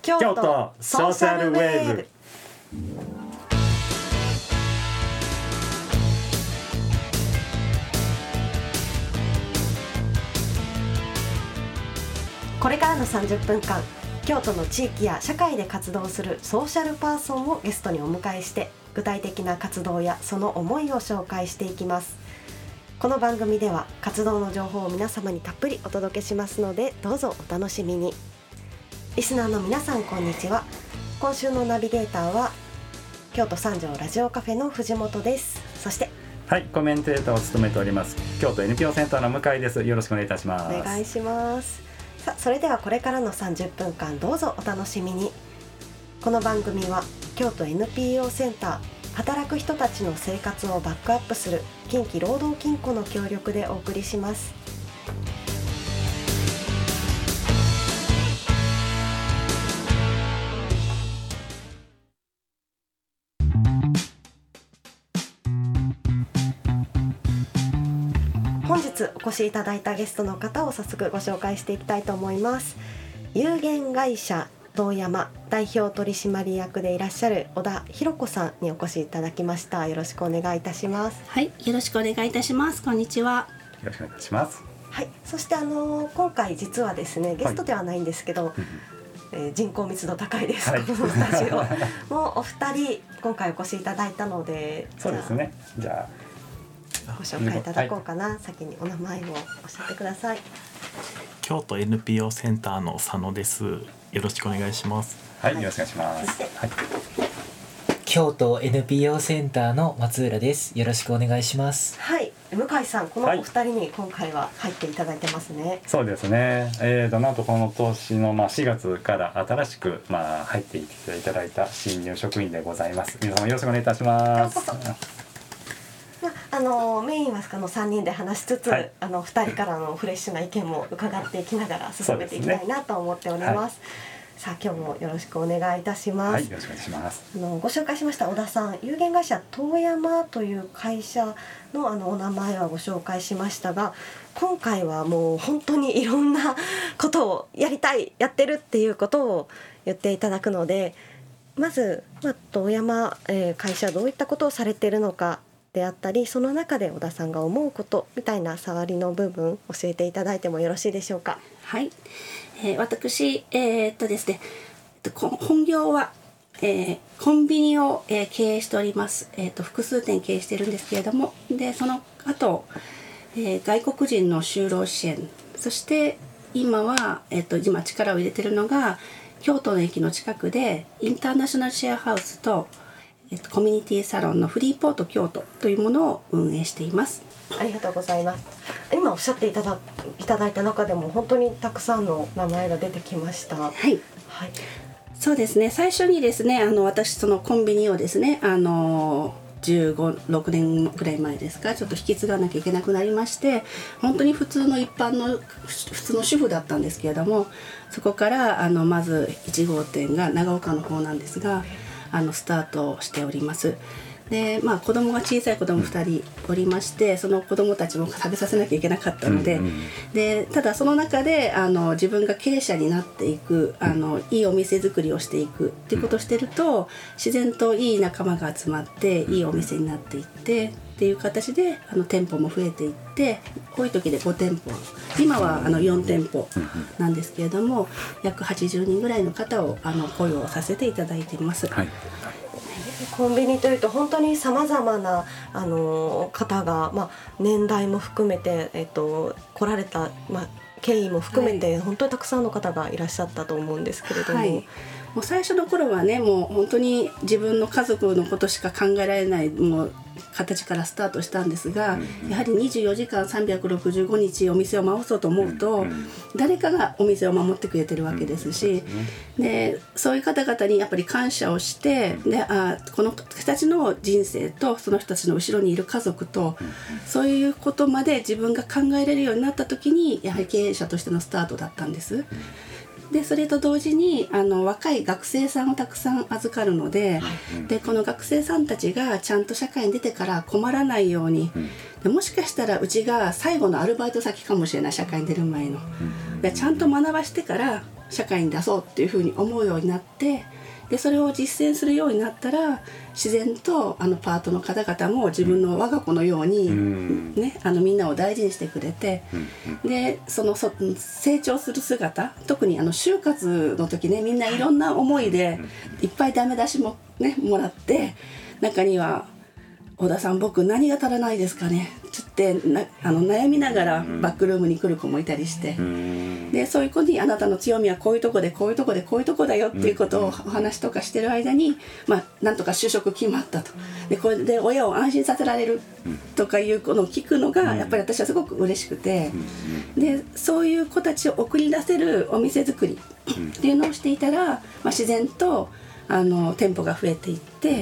京都ソーシャルウェーブ。これからの30分間、京都の地域や社会で活動するソーシャルパーソンをゲストにお迎えして、具体的な活動やその思いを紹介していきます。この番組では活動の情報を皆様にたっぷりお届けしますので、どうぞお楽しみに。リスナーの皆さん、こんにちは。今週のナビゲーターは京都三条ラジオカフェの藤本です。そしてはい、コメンテーターを務めております京都 NPO センターの向井です。よろしくお願いいたします。 お願いします。さあ、それではこれからの30分間、どうぞお楽しみに。この番組は京都 NPO センター、働く人たちの生活をバックアップする近畿労働金庫の協力でお送りします。本日お越しいただいたゲストの方を早速ご紹介していきたいと思います。有限会社遠山代表取締役でいらっしゃる小田弘子さんにお越しいただきました。よろしくお願いいたします。 はい、よろしくお願いいたします。こんにちは。 よろしくお願いいたします。 はい、そして今回実はですね、ゲストではないんですけど、人口密度高いです、このスタジオもうお二人今回お越しいただいたので、 そうですね、じゃあご紹介いただこうかな。先にお名前をおっしゃってください。 京都 NPO センターの佐野です。よろしくお願いします。 はい、よろしくお願いします。はい、 京都 NPO センターの松浦です。よろしくお願いします。 はい、向井さん、このお二人に今回は入っていただいてますね。 そうですね、なんとこの年の4月から新しく入っていただいた新入職員でございます。皆様よろしくお願いいたします。 メインは3人で話しつつ、2人からのフレッシュな意見も伺っていきながら進めていきたいなと思っております。さあ、今日もよろしくお願いいたします。 はい、よろしくお願いします。 ご紹介しました小田さん、有限会社遠山という会社のお名前はご紹介しましたが、今回はもう本当にいろんなことをやってるっていうことを言っていただくので、まず、遠山、会社どういったことをされているのかであったり、その中で小田さんが思うことみたいな触りの部分教えていただいてもよろしいでしょうか。 はい、私ですね、本業は、コンビニを、経営しております。複数店経営しているんですけれども、でその後、外国人の就労支援、そして今は、今力を入れているのが京都の駅の近くでインターナショナルシェアハウスとコミュニティサロンのフリーポート京都というものを運営しています。 ありがとうございます。今おっしゃっていただいた中でも本当にたくさんの名前が出てきました。はい、はい、 そうですね。最初にですね、私そのコンビニをですね、6年くらい前ですか、ちょっと引き継がなきゃいけなくなりまして、本当に普通の主婦だったんですけれども、そこからまず1号店が長岡の方なんですが、スタートしております。で、子供が小さい子供2人おりまして、その子供たちも食べさせなきゃいけなかったので、でただその中で自分が経営者になっていく、いいお店作りをしていくっていうことをしてると、自然といい仲間が集まっていいお店になっていってっていう形で店舗も増えていって、多い時で5店舗、今は4店舗なんですけれども、約80人ぐらいの方を雇用させていただいています。はい、 コンビニというと本当にさまざまな方が、年代も含めて、来られた、経緯も含めて、本当にたくさんの方がいらっしゃったと思うんですけれども、 もう最初の頃はね、もう本当に自分の家族のことしか考えられない形からスタートしたんですが、やはり24時間365日お店を回そうと思うと、誰かがお店を守ってくれてるわけですし、でそういう方々にやっぱり感謝をして、でこの人たちの人生とその人たちの後ろにいる家族と、そういうことまで自分が考えれるようになった時に、やはり経営者としてのスタートだったんです。でそれと同時に若い学生さんをたくさん預かるので、でこの学生さんたちがちゃんと社会に出てから困らないように、でもしかしたらうちが最後のアルバイト先かもしれない、社会に出る前の、でちゃんと学ばしてから社会に出そうっていうふうに思うようになって、でそれを実践するようになったら自然とパートの方々も自分の我が子のように、ね、みんなを大事にしてくれて、で成長する姿、特に就活の時ね、みんないろんな思いでいっぱいダメ出しも、ね、もらって、中には小田さん僕何が足らないですかねって悩みながらバックルームに来る子もいたりして、でそういう子にあなたの強みはこういうとこでこういうとこでこういうとこだよっていうことをお話とかしてる間に、なんとか就職決まったと、でこれで親を安心させられるとかいうのを聞くのがやっぱり私はすごく嬉しくて、でそういう子たちを送り出せるお店作りっていうのをしていたら、自然と店舗が増えていって、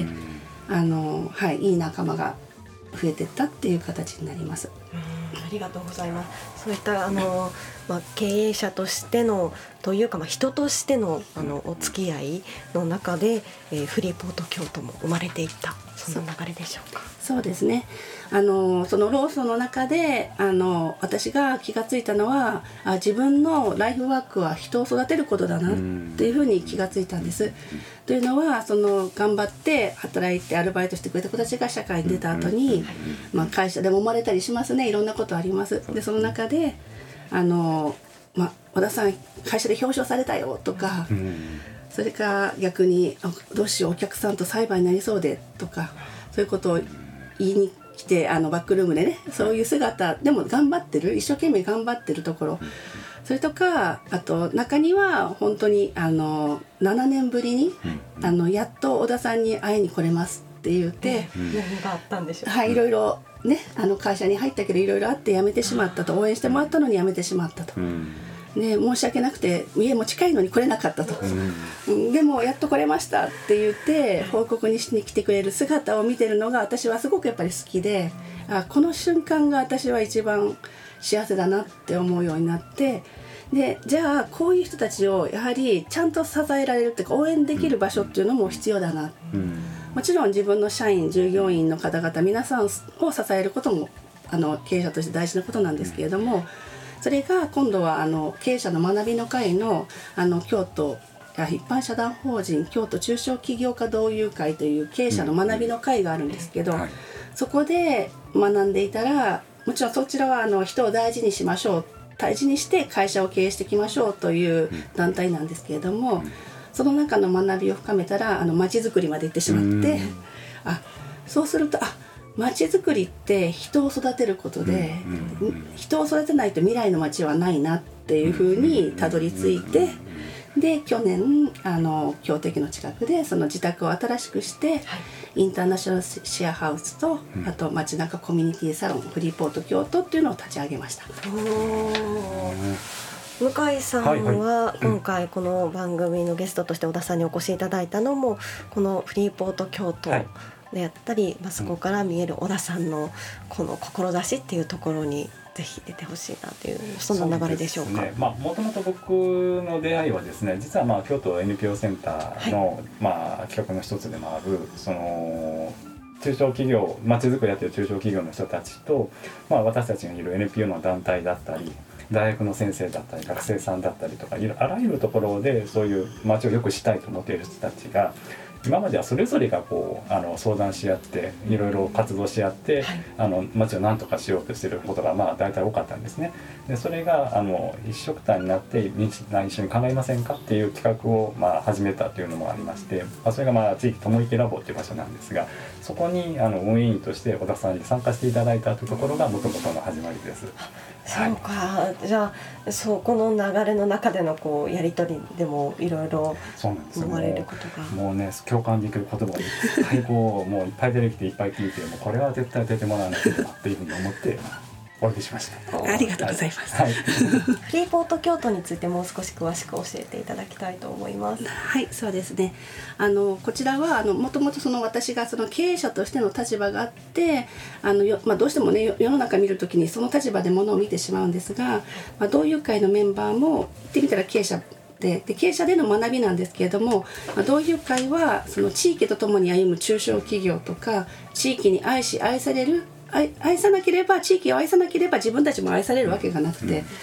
いい仲間が増えていったっていう形になります。 ありがとうございます。そういった経営者としてのというか、人としてのお付き合いの中で、フリーポート京都も生まれていった、そんな流れでしょうか。 そうですね。そのローソンの中で私が気がついたのは、自分のライフワークは人を育てることだなっていうふうに気がついたんです。というのは頑張って働いてアルバイトしてくれた子たちが社会に出た後に、会社でも生まれたりしますね。いろんなことあります。でその中で和田さん会社で表彰されたよとか、それから逆にどうしようお客さんと裁判になりそうでとか、そういうことを言いに来てバックルームでね、そういう姿でも頑張ってる、一生懸命頑張ってるところ、それとかあと中には本当に7年ぶりにやっと小田さんに会いに来れますって言って、 何があったんでしょうか。 はい、いろいろね会社に入ったけどいろいろあって辞めてしまったと、応援してもらったのに辞めてしまったと、で申し訳なくて家も近いのに来れなかったと、でもやっと来れましたって言って報告にしに来てくれる姿を見てるのが私はすごくやっぱり好きで、この瞬間が私は一番幸せだなって思うようになって、でじゃあこういう人たちをやはりちゃんと支えられるっていうか応援できる場所っていうのも必要だな、もちろん自分の社員従業員の方々皆さんを支えることも経営者として大事なことなんですけれども、それが今度は経営者の学びの会の京都一般社団法人京都中小企業家同友会という経営者の学びの会があるんですけど、そこで学んでいたら、もちろんそちらは人を大事にしましょう、大事にして会社を経営していきましょうという団体なんですけれども、その中の学びを深めたら街づくりまで行ってしまって、そうすると街づくりって人を育てることで、人を育てないと未来の街はないなっていうふうにたどり着いて、で去年京都駅の近くでその自宅を新しくして、インターナショナルシェアハウスと、あと街中コミュニティサロンフリーポート京都っていうのを立ち上げました。 向井さんは今回この番組のゲストとして小田さんにお越しいただいたのもこのフリーポート京都であったり、そこから見える小田さんのこの志っていうところにぜひ出てほしいなという、そんな流れでしょうか。 もともと僕の出会いはですね、実は京都 NPO センターの、企画の一つでもある中小企業、街づくりやってる中小企業の人たちと、私たちがいる NPO の団体だったり大学の先生だったり学生さんだったりとか、あらゆるところでそういう街を良くしたいと思っている人たちが、今まではそれぞれが相談し合っていろいろ活動し合って、街を何とかしようとしていることが大体多かったんですね。でそれが一緒くたになって一緒に考えませんかっていう企画を始めたというのもありまして、それが地域ともいけラボという場所なんですが、そこに運営員として小田さんに参加していただいたというところが元々の始まりです。 そうか、じゃあこの流れの中でのやり取りでもいろいろ生まれることが、 もうね共感できる言葉をいっぱいもういっぱい出てきていっぱい聞いて、もうこれは絶対出てもらわなきゃなっていうふうに思ってお呼びしました。 ありがとうございます。 フリーポート京都についてもう少し詳しく教えていただきたいと思います。 はい、そうですね。こちらはもともと私が経営者としての立場があってどうしてもね世の中見るときにその立場でものを見てしまうんですが、同友会のメンバーも言ってみたら経営者で経営者での学びなんですけれども、同友会はその地域とともに歩む中小企業とか、地域に愛し愛される愛さなければ地域を愛さなければ自分たちも愛されるわけがなくて、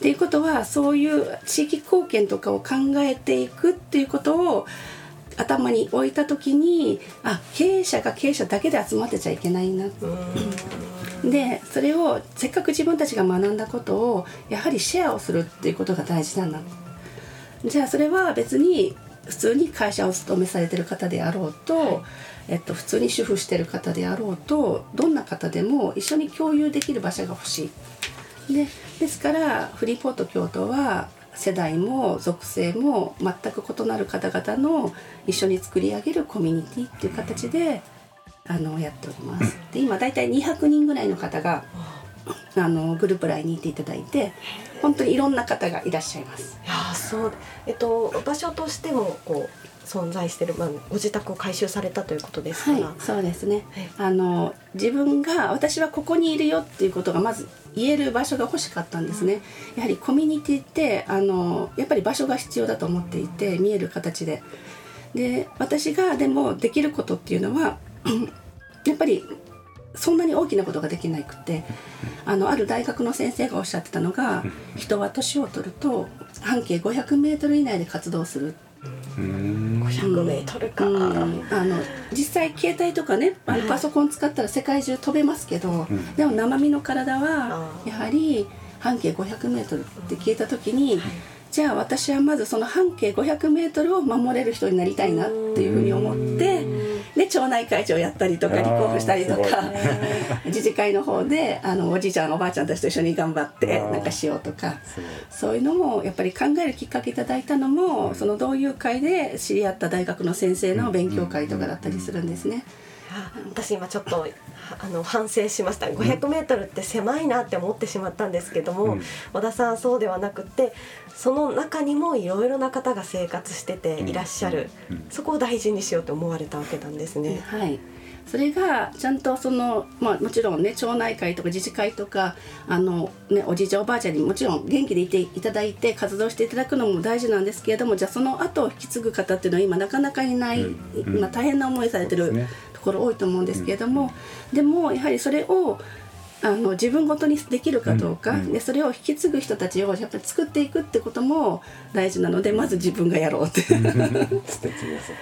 っていうことはそういう地域貢献とかを考えていくっていうことを頭に置いた時に経営者が経営者だけで集まってちゃいけないなでそれをせっかく自分たちが学んだことをやはりシェアをするっていうことが大事だな。じゃあそれは別に普通に会社を勤めされてる方であろうと、普通に主婦してる方であろうとどんな方でも一緒に共有できる場所が欲しい。ですからフリーポート京都は世代も属性も全く異なる方々の一緒に作り上げるコミュニティっていう形でやっております。で今だいたい200人ぐらいの方がグループLINEにいていただいて本当にいろんな方がいらっしゃいます。 いやそう、場所としてもこう存在している、ご自宅を改修されたということですから、 はい、そうですね、自分が私はここにいるよっていうことがまず言える場所が欲しかったんですね。やはりコミュニティってやっぱり場所が必要だと思っていて見える形で私がでもできることっていうのはやっぱりそんなに大きなことができなくてある大学の先生がおっしゃってたのが人は年を取ると半径500メートル以内で活動する。 500メートルか、 実際携帯とかねパソコン使ったら世界中飛べますけど、でも生身の体はやはり半径500メートルって聞いた時に、じゃあ私はまずその半径500メートルを守れる人になりたいなっていうふうに思ってで町内会長やったりとか立候補したりとか自治会の方でおじいちゃんおばあちゃんたちと一緒に頑張ってなんかしようとかそういうのもやっぱり考えるきっかけいただいたのもその同友会で知り合った大学の先生の勉強会とかだったりするんですね。 私今ちょっと反省しました。500メートルって狭いなって思ってしまったんですけども、和田さんそうではなくてその中にもいろいろな方が生活してていらっしゃる、そこを大事にしようと思われたわけなんですね。 はい、それがちゃんともちろんね町内会とか自治会とかおじいちゃんおばあちゃんにもちろん元気でいていただいて活動していただくのも大事なんですけれども、じゃあその後を引き継ぐ方っていうのは今なかなかいない、大変な思いされてるところ多いと思うんですけれども、でもやはりそれを自分ごとにできるかどうか、でそれを引き継ぐ人たちをやっぱり作っていくってことも大事なのでまず自分がやろうって素敵です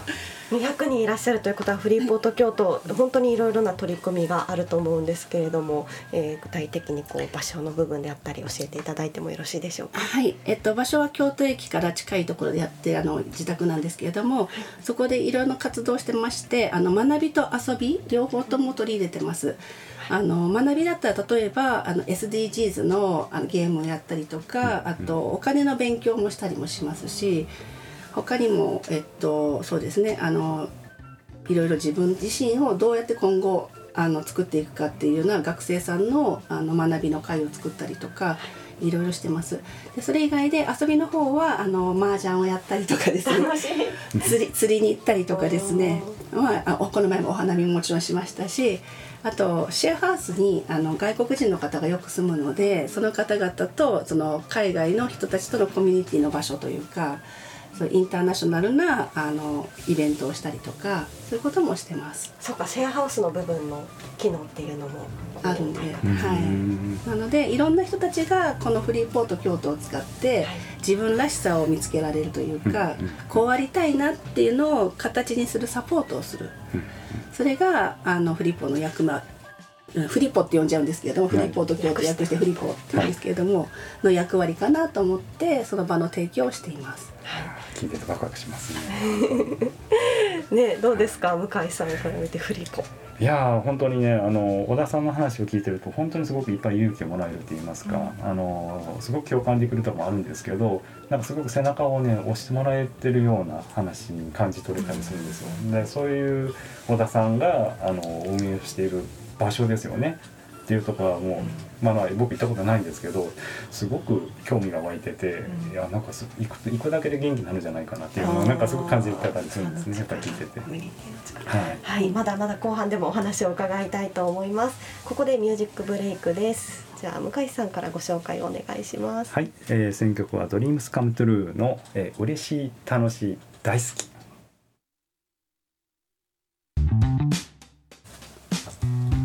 200人いらっしゃるということはフリーポート京都本当にいろいろな取り組みがあると思うんですけれども、具体的に場所の部分であったり教えていただいてもよろしいでしょうか。 はい、場所は京都駅から近いところでやって自宅なんですけれども、そこでいろいろな活動してまして学びと遊び両方とも取り入れてます。学びだったら例えばSDGs のゲームをやったりとか、あとお金の勉強もしたりもしますし、他にもそうですねいろいろ自分自身をどうやって今後作っていくかっていうような学生さんの学びの会を作ったりとかいろいろしてます。でそれ以外で遊びの方は麻雀をやったりとかですね釣りに行ったりとかですね、この前もお花見ももちろんしましたし、あとシェアハウスに外国人の方がよく住むのでその方々とその海外の人たちとのコミュニティの場所というかそうインターナショナルなイベントをしたりとかそういうこともしてます。 そうか、シェアハウスの部分の機能っていうのもあるんで、なのでいろんな人たちがこのフリーポート京都を使って自分らしさを見つけられるというか、こうありたいなっていうのを形にするサポートをする、それがフリポの役目、フリポって呼んじゃうんですけれども、フリポート京都訳してフリポって言うんですけれども、の役割かなと思ってその場の提供をしています。 聞いててワクワクしますね。ね、どうですか向井さんから見てフリポ。 いや本当にね小田さんの話を聞いてると本当にすごくいっぱい勇気をもらえると言いますか、すごく共感できるところもあるんですけど、なんかすごく背中をね押してもらえてるような話に感じ取れたりするんですよ。でそういう小田さんが運営している場所ですよねっていうところはもう、僕行ったことないんですけどすごく興味が湧いてて、いやなんか行くだけで元気になるんじゃないかなっていうのをなんかすごく感じたりするんですね、やっぱり聞いてて。 はい、まだまだ後半でもお話を伺いたいと思います。ここでミュージックブレイクです。じゃあ向井さんからご紹介お願いします。 はい、選曲は Dreams Come True の、嬉しい楽しい大好き。 京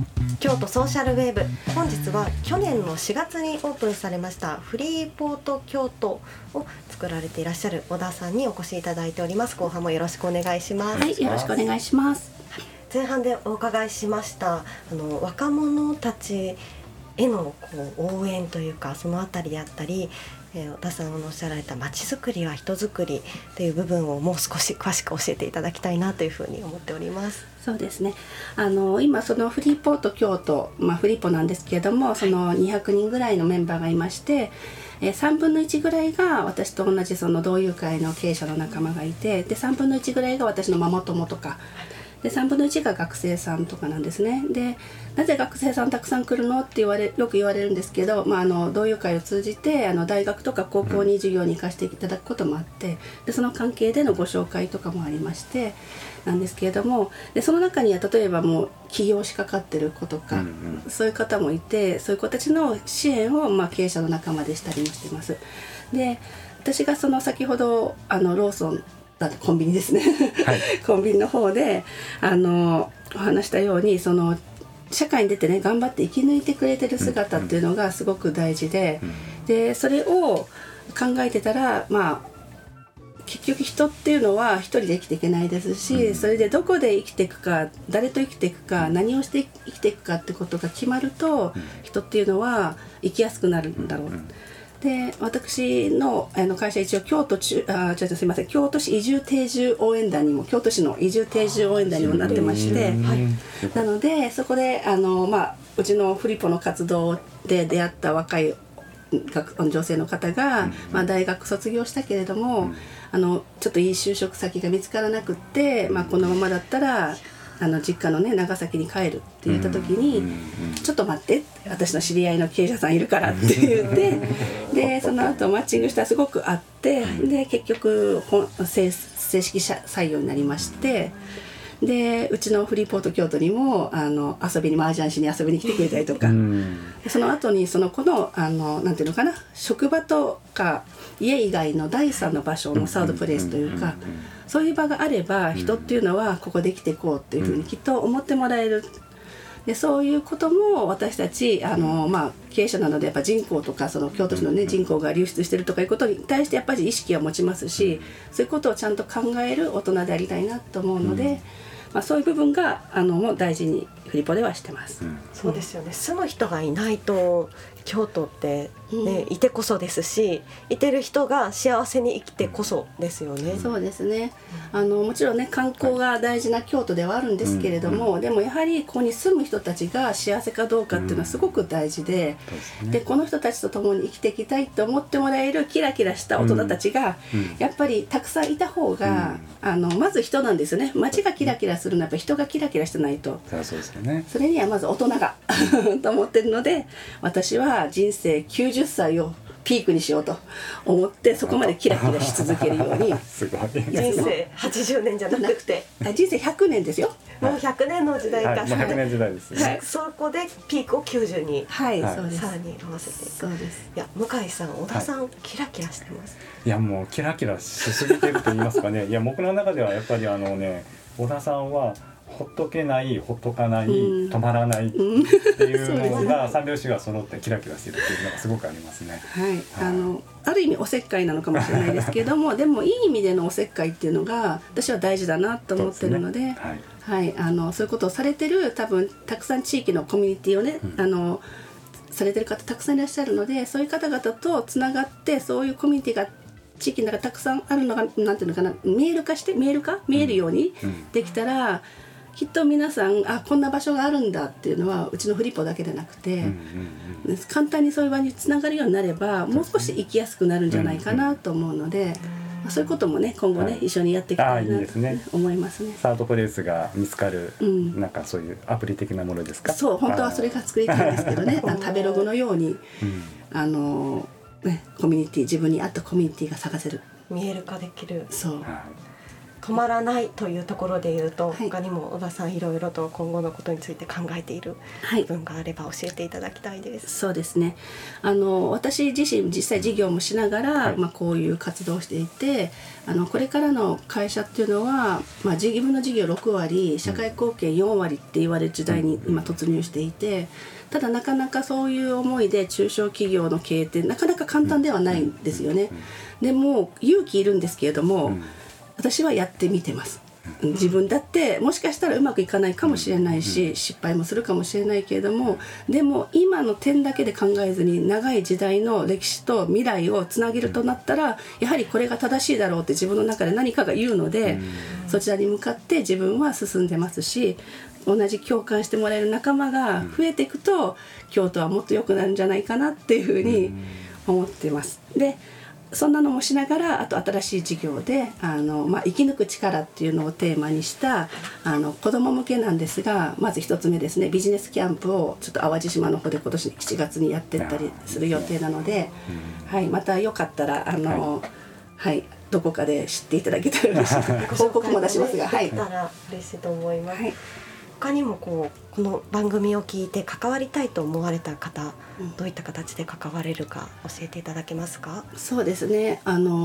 京都ソーシャルウェーブ、本日は去年の4月にオープンされましたフリーポート京都を作られていらっしゃる小田さんにお越しいただいております。後半もよろしくお願いします。 はい、よろしくお願いします。 前半でお伺いしました若者たちへの応援というか、そのあたりであったり、小田さんのおっしゃられたまちづくりは人づくりという部分をもう少し詳しく教えていただきたいなというふうに思っております。 そうですね、今そのフリーポート京都、フリポなんですけれども、その200人ぐらいのメンバーがいまして、3分の1ぐらいが私と同じその同友会の経営者の仲間がいて、で3分の1ぐらいが私のママ友とかで、3分の1が学生さんとかなんですね。でなぜ学生さんたくさん来るのってよく言われるんですけど、同友会を通じて大学とか高校に授業に行かせていただくこともあって、でその関係でのご紹介とかもありましてなんですけれども、でその中には例えばもう起業しかかってる子とか、そういう方もいて、そういう子たちの支援を経営者の仲間でしたりもしてます。で私がその先ほどローソンコンビニですね、はい、コンビニの方でお話したように、その社会に出てね頑張って生き抜いてくれてる姿っていうのがすごく大事で、でそれを考えてたら、結局人っていうのは一人で生きていけないですし、それでどこで生きていくか、誰と生きていくか、何をして生きていくかってことが決まると、人っていうのは生きやすくなるんだろう。で私の会社、一応京都市移住定住応援団にも、京都市の移住定住応援団にもなってまして、なのでそこでうちのフリポの活動で出会った若い女性の方が、大学卒業したけれども、ちょっといい就職先が見つからなくって、このままだったら実家のね長崎に帰るって言った時に、ちょっと待って、私の知り合いの経営者さんいるからって言ってでその後マッチングしたらすごくあって、で結局正式採用になりまして、でうちのフリーポート京都にも遊びに麻雀しに遊びに来てくれたりとか、その後にその子のなんていうのかな、職場とか家以外の第三の場所のサードプレイスというか、そういう場があれば人っていうのはここで生きていこうっていうふうにきっと思ってもらえる。でそういうことも私たち経営者なので、やっぱ人口とかその京都市のね人口が流出してるとかいうことに対してやっぱり意識は持ちますし、そういうことをちゃんと考える大人でありたいなと思うので、そういう部分がもう大事にフリポではしてます。 そうですよね。住む人がいないと京都ってね、いてこそですし、いてる人が幸せに生きてこそですよね。 そうですね。もちろんね観光が大事な京都ではあるんですけれども、でもやはりここに住む人たちが幸せかどうかっていうのはすごく大事で、でこの人たちと共に生きていきたいと思ってもらえるキラキラした大人たちがやっぱりたくさんいた方が、まず人なんですよね。街がキラキラするのはやっぱ人がキラキラしてないと、 そうですよね。 それにはまず大人がと思ってるので、私は人生90歳をピークにしようと思って、そこまでキラキラし続けるようにすごい。 人生80年じゃなくて人生100年ですよ。 もう100年の時代か、 100年時代ですね。 そこでピークを90に、 そうです。 さらに合わせていく。 そうです。 いや向井さん、小田さん、キラキラしてます。 いやもうキラキラしすぎてると言いますかね。いや僕の中ではやっぱり小田さんはほっとけない、ほっとかない、止まらないっていうのが三拍子が揃ってキラキラしてるっていうのがすごくありますね。 ある意味おせっかいなのかもしれないですけどもでもいい意味でのおせっかいっていうのが私は大事だなと思ってるので、そういうことをされてる多分たくさん地域のコミュニティをね、されてる方たくさんいらっしゃるので、そういう方々とつながって、そういうコミュニティが地域の中たくさんあるのがなんていうのかな、見えるようにできたら、きっと皆さんこんな場所があるんだっていうのはうちのフリポだけでなくて、簡単にそういう場につながるようになればもう少し生きやすくなるんじゃないかなと思うので、そういうこともね今後ね、一緒にやっていきたいなと思いますね。 サードプレイスが見つかる、なんかそういうアプリ的なものですか？ そう、本当はそれが作りたいんですけどね食べログのように、コミュニティ、自分に合ったコミュニティが探せる、 見える化できる。 そう、 止まらないというところでいうと、 はい、 他にも小田さんいろいろと今後のことについて考えている部分があれば教えていただきたいです。 そうですね、私自身実際事業もしながら、 はい、 こういう活動をしていて、これからの会社っていうのは、自分の事業6割社会貢献4割って言われる時代に今突入していて、ただなかなかそういう思いで中小企業の経営ってなかなか簡単ではないんですよね。でも勇気いるんですけれども、私はやってみてます。自分だってもしかしたらうまくいかないかもしれないし、失敗もするかもしれないけれども、でも今の点だけで考えずに長い時代の歴史と未来をつなげるとなったら、やはりこれが正しいだろうって自分の中で何かが言うので、そちらに向かって自分は進んでますし、同じ共感してもらえる仲間が増えていくと、京都はもっと良くなるんじゃないかなっていうふうに思ってます。でそんなのもしながら、あと新しい事業で生き抜く力っていうのをテーマにした子ども向けなんですが、まず一つ目ですね、ビジネスキャンプをちょっと淡路島の方で今年7月にやってったりする予定なので、はい、またよかったらはい、どこかで知っていただけたら嬉しい報告も出しますが、 できたら嬉しいと思います。はい、他にもこの番組を聞いて関わりたいと思われた方、どういった形で関われるか教えていただけますか？ そうですね、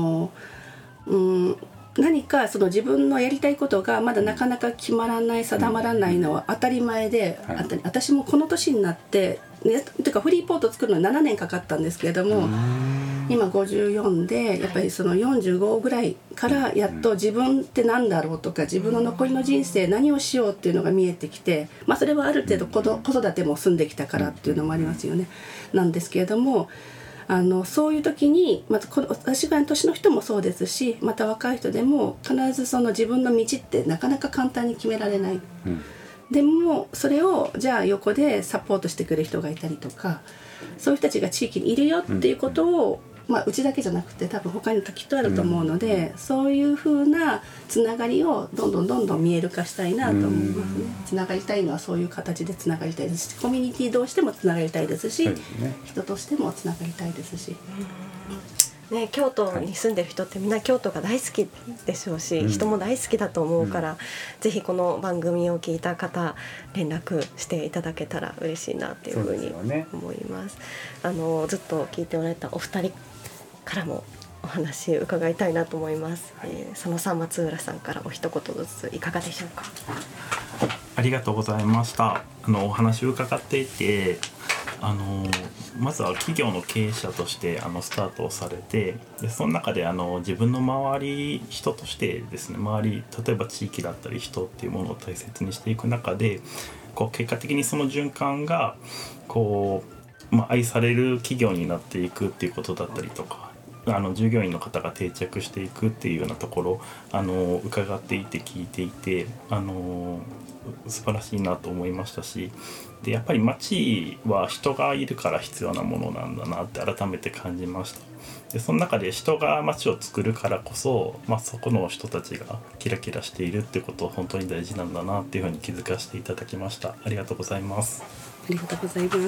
何かその自分のやりたいことがまだなかなか決まらない、定まらないのは当たり前で、私もこの年になってというかフリーポートを作るのに7年かかったんですけれども、今54でやっぱりその45ぐらいからやっと自分って何だろうとか、自分の残りの人生何をしようっていうのが見えてきて、それはある程度子育ても済んできたからっていうのもありますよね。なんですけれども、そういう時に私ぐらいの年の人もそうですし、また若い人でも必ずその自分の道ってなかなか簡単に決められない、でもそれをじゃあ横でサポートしてくれる人がいたりとか、そういう人たちが地域にいるよっていうことを、うちだけじゃなくて多分他にもきっとあると思うので、そういう風なつながりをどんどん見える化したいなと思いますね。つながりたいのはそういう形でつながりたいですし、コミュニティ同士でもつながりたいですし、人としてもつながりたいですし、 ね、京都に住んでる人ってみんな京都が大好きでしょうし、人も大好きだと思うから、ぜひこの番組を聞いた方連絡していただけたら嬉しいなっていうふうに思います。ずっと聞いておられたお二人からもお話伺いたいなと思います。佐野さん、松浦さんからお一言ずついかがでしょうか？ ありがとうございました。お話を伺っていて、まずは企業の経営者としてスタートをされて、でその中で自分の周り、人としてですね、周り、例えば地域だったり人っていうものを大切にしていく中で、結果的にその循環が愛される企業になっていくっていうことだったりとか、従業員の方が定着していくっていうようなところ伺っていて聞いていて素晴らしいなと思いましたし、でやっぱり町は人がいるから必要なものなんだなって改めて感じました。でその中で人が町を作るからこそ、そこの人たちがキラキラしているってことは本当に大事なんだなっていうふうに気づかせていただきました。ありがとうございます。 ありがとうございます。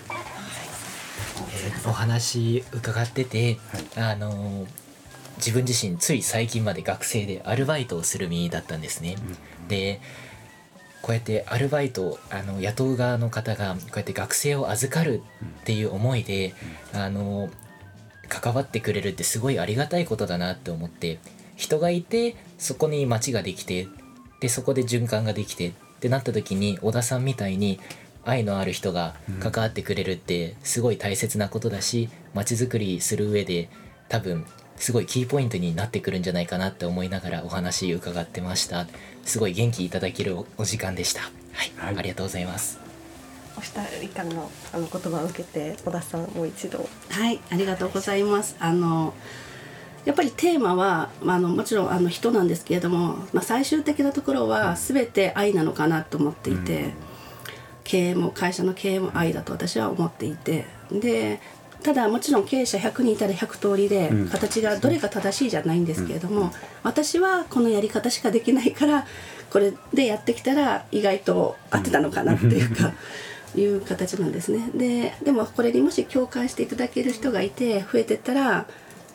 お話伺ってて、自分自身つい最近まで学生でアルバイトをする身だったんですね。でこうやってアルバイト雇う側の方がこうやって学生を預かるっていう思いで関わってくれるってすごいありがたいことだなって思って、人がいてそこに町ができて、でそこで循環ができてってなった時に、小田さんみたいに愛のある人が関わってくれるってすごい大切なことだし、町づくりする上で多分すごいキーポイントになってくるんじゃないかなって思いながらお話伺ってました。すごい元気いただけるお時間でした。はい、ありがとうございます。 お二人からの言葉を受けて小田さんもう一度。 はい、ありがとうございます。やっぱりテーマは、もちろん人なんですけれども、最終的なところは全て愛なのかなと思っていて、経営も会社の経営も愛だと私は思っていて、でただもちろん経営者100人いたら100通りで、形がどれが正しいじゃないんですけれども、私はこのやり方しかできないからこれでやってきたら意外と合ってたのかなっていうか、いう形なんですね。でもこれにもし共感していただける人がいて増えてったら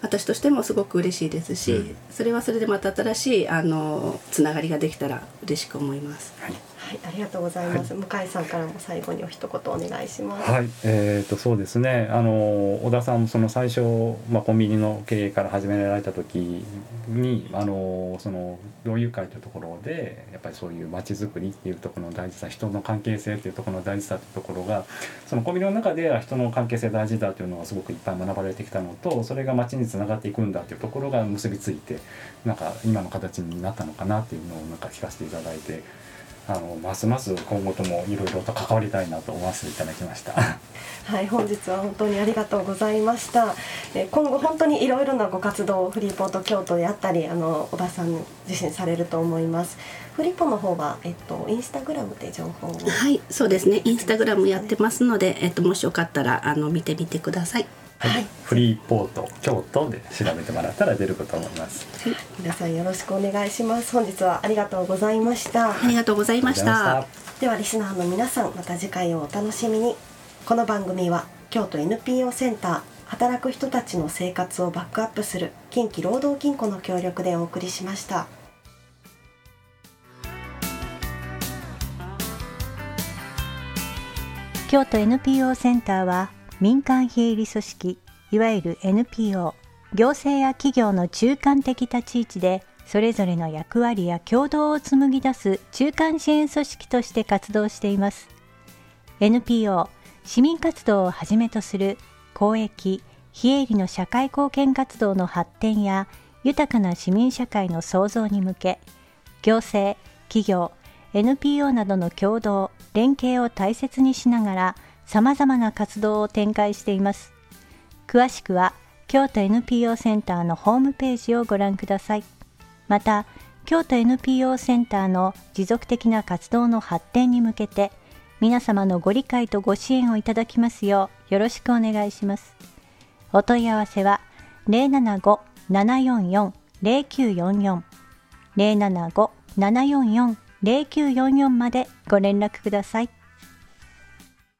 私としてもすごく嬉しいですし、それはそれでまた新しいつながりができたら嬉しく思います。 はい、 はい、ありがとうございます。向井さんからも最後にお一言お願いします。 はい、そうですね。小田さんもその最初、コンビニの経営から始められた時にその同友会というところでやっぱりそういう街づくりっていうところの大事さ、人の関係性っていうところの大事さというところが、そのコンビニの中では人の関係性大事だというのはすごくいっぱい学ばれてきたのと、それが街につながっていくんだっていうところが結びついて、なんか今の形になったのかなっていうのをなんか聞かせていただいて、ますます今後ともいろいろと関わりたいなと思わせていただきました。 はい、本日は本当にありがとうございました。今後本当にいろいろなご活動をフリーポート京都であったり小田さん自身されると思います。フリーポの方は、インスタグラムで情報を。 はい、そうですね、インスタグラムやってますので、もしよかったら見てみてください。 はい、フリーポート京都で調べてもらったら出ること思います。 はい、皆さんよろしくお願いします。本日はありがとうございました。 ありがとうございました。 ではリスナーの皆さん、また次回をお楽しみに。この番組は京都 NPO センター働く人たちの生活をバックアップする近畿労働金庫の協力でお送りしました。 京都 NPO センターは民間非営利組織、いわゆる NPO、行政や企業の中間的立ち位置でそれぞれの役割や共同を紡ぎ出す中間支援組織として活動しています。 NPO、市民活動をはじめとする公益・非営利の社会貢献活動の発展や豊かな市民社会の創造に向け、行政・企業、NPO などの共同・連携を大切にしながらさまざまな活動を展開しています。詳しくは京都 NPO センターのホームページをご覧ください。また、京都 NPO センターの持続的な活動の発展に向けて皆様のご理解とご支援をいただきますようよろしくお願いします。お問い合わせは 075-744-0944 075-744-0944までご連絡ください。